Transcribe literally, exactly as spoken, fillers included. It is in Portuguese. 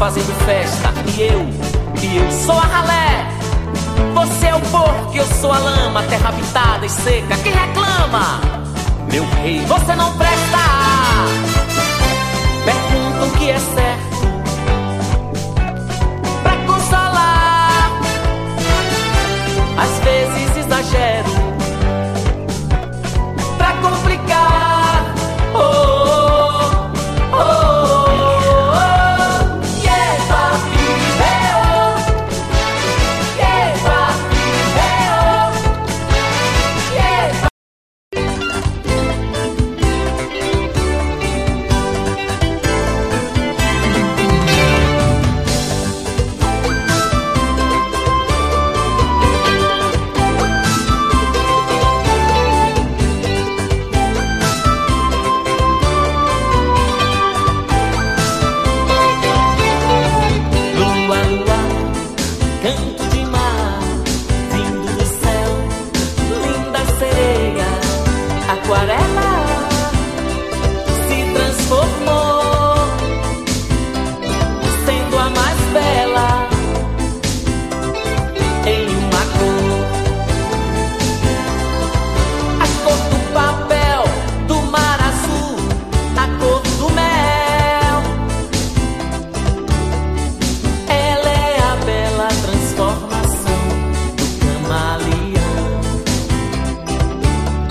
fazendo festa. E eu, e eu sou a ralé. Você é o porco, eu sou a lama, terra habitada e seca. Quem reclama? Meu rei, você não presta.